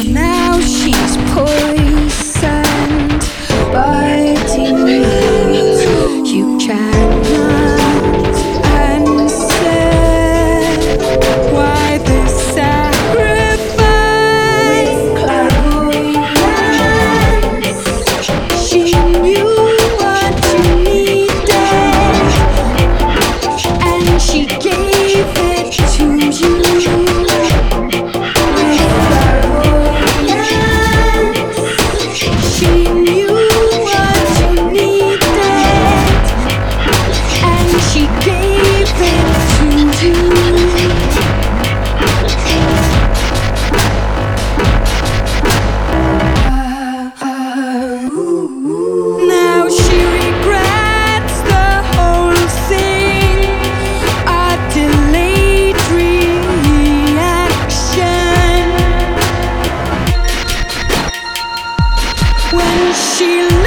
Now she's poisoned, but you cannot answer why the sacrifice. Clairvoyance, she knew what you needed, and she gave it to you. She knew what you needed, and she gave it to you. Now she regrets the whole thing, a delayed reaction. When she